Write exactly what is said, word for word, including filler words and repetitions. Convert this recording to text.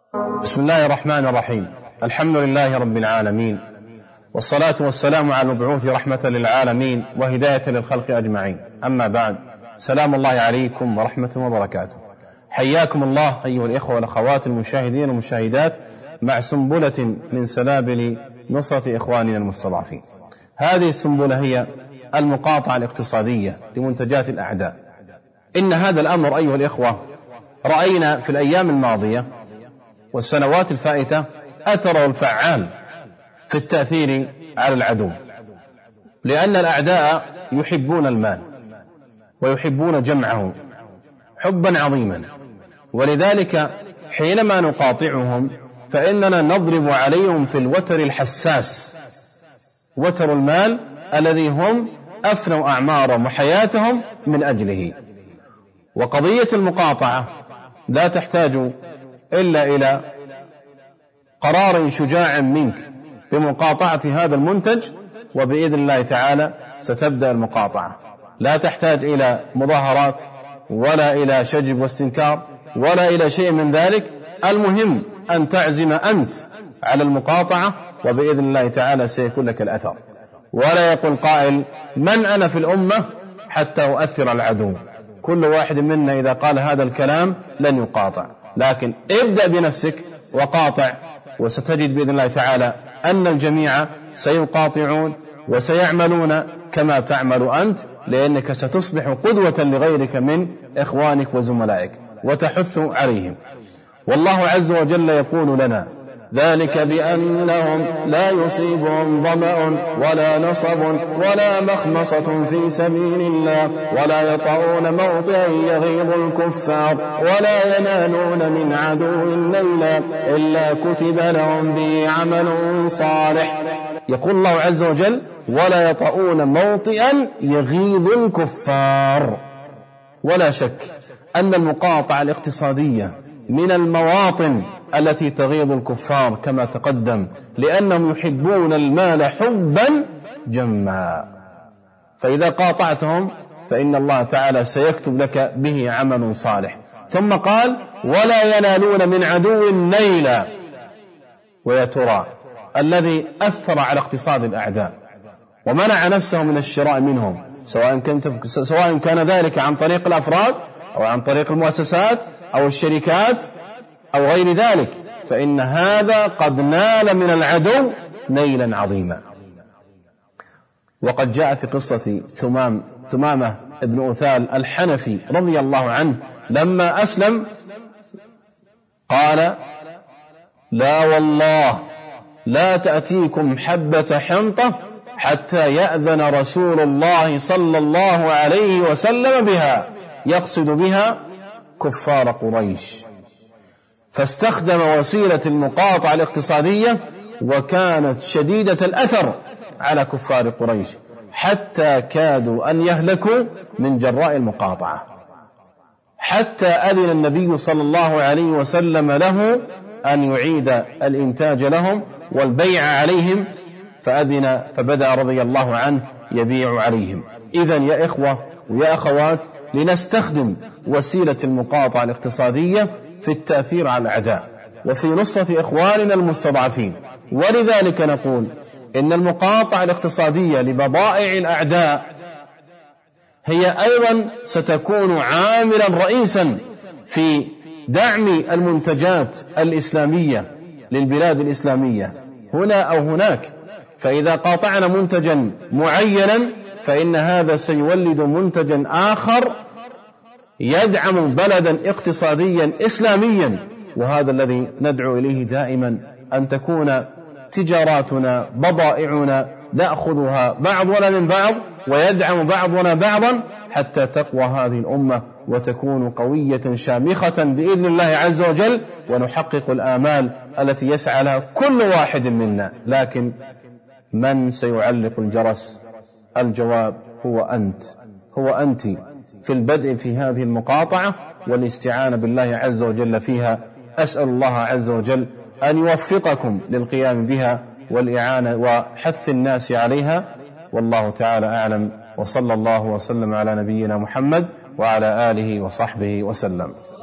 بسم الله الرحمن الرحيم. الحمد لله رب العالمين، والصلاة والسلام على المبعوث رحمة للعالمين وهداية للخلق أجمعين. أما بعد، سلام الله عليكم ورحمة وبركاته. حياكم الله أيها الإخوة والأخوات المشاهدين والمشاهدات مع سنبلة من سنابل نصرة إخواننا المستضعفين. هذه السنبلة هي المقاطعة الاقتصادية لمنتجات الأعداء. إن هذا الأمر أيها الإخوة رأينا في الأيام الماضية والسنوات الفائتة أثره الفعال في التأثير على العدو، لأن الأعداء يحبون المال ويحبون جمعه حبا عظيما، ولذلك حينما نقاطعهم فإننا نضرب عليهم في الوتر الحساس، وتر المال الذي هم أفنوا أعمارهم وحياتهم من أجله. وقضية المقاطعة لا تحتاج إلا إلى قرار شجاع منك بمقاطعة هذا المنتج، وبإذن الله تعالى ستبدأ المقاطعة. لا تحتاج إلى مظاهرات ولا إلى شجب واستنكار ولا إلى شيء من ذلك. المهم أن تعزم أنت على المقاطعة، وبإذن الله تعالى سيكون لك الأثر. ولا يقول قائل من أنا في الأمة حتى أؤثر العدو. كل واحد منا إذا قال هذا الكلام لن يقاطع، لكن ابدأ بنفسك وقاطع، وستجد بإذن الله تعالى أن الجميع سيقاطعون وسيعملون كما تعمل أنت، لأنك ستصبح قدوة لغيرك من إخوانك وزملائك وتحث عليهم. والله عز وجل يقول لنا: ذلك بأنهم لا يصيبهم ظمأ ولا نصب ولا مخمصة في سبيل الله ولا يطعون موطئا يغيظ الكفار ولا ينالون من عدو نيلا إلا كتب لهم به عمل صالح. يقول الله عز وجل: ولا يطعون موطئا يغيظ الكفار. ولا شك أن المقاطعة الاقتصادية من المواطن التي تغيظ الكفار كما تقدم، لأنهم يحبون المال حبا جما. فإذا قاطعتهم فإن الله تعالى سيكتب لك به عمل صالح. ثم قال: ولا ينالون من عدو نيلا. ويا ترى الذي أثر على اقتصاد الأعداء ومنع نفسه من الشراء منهم، سواء كان سواء كان ذلك عن طريق الأفراد أو عن طريق المؤسسات أو الشركات أو غير ذلك، فإن هذا قد نال من العدو نيلا عظيما. وقد جاء في قصة ثمام ثمامة ابن أثال الحنفي رضي الله عنه لما أسلم قال: لا والله لا تأتيكم حبة حنطة حتى يأذن رسول الله صلى الله عليه وسلم بها، يقصد بها كفار قريش. فاستخدم وسيلة المقاطعة الاقتصادية، وكانت شديدة الأثر على كفار قريش حتى كادوا أن يهلكوا من جراء المقاطعة، حتى أذن النبي صلى الله عليه وسلم له أن يعيد الإنتاج لهم والبيع عليهم، فأذن فبدأ رضي الله عنه يبيع عليهم. إذن يا إخوة ويا أخوات، لنستخدم وسيلة المقاطعة الاقتصادية في التأثير على الأعداء وفي نصرة إخواننا المستضعفين. ولذلك نقول إن المقاطعة الاقتصادية لبضائع الأعداء هي أيضا ستكون عاملا رئيسا في دعم المنتجات الإسلامية للبلاد الإسلامية هنا أو هناك. فإذا قاطعنا منتجا معينا فإن هذا سيولد منتجا آخر يدعم بلدا اقتصاديا إسلاميا. وهذا الذي ندعو إليه دائما، أن تكون تجاراتنا بضائعنا نأخذها بعضنا من بعض ويدعم بعضنا بعضا حتى تقوى هذه الأمة وتكون قوية شامخة بإذن الله عز وجل، ونحقق الآمال التي يسعى لها كل واحد منا. لكن من سيعلق الجرس؟ الجواب هو أنت، هو أنت في البدء في هذه المقاطعة والاستعانة بالله عز وجل فيها. أسأل الله عز وجل أن يوفقكم للقيام بها والإعانة وحث الناس عليها، والله تعالى أعلم، وصلى الله وسلم على نبينا محمد وعلى آله وصحبه وسلم.